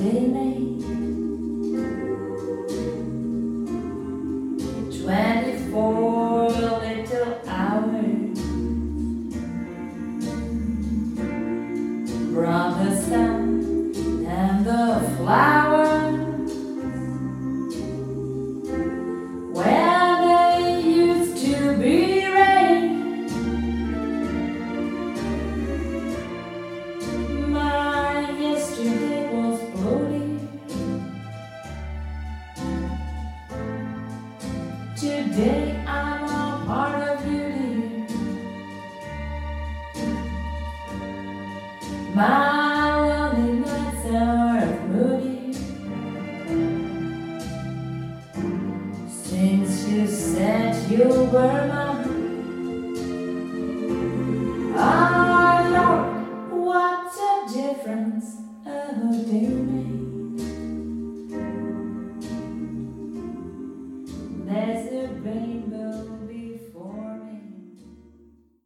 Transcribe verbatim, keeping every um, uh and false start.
day made twenty-four little hours, brought the sun and the flowers where they used to be rain. My yesterday was bloody, today I'm a part of you, dear. My lonely nights are moody since you said you were my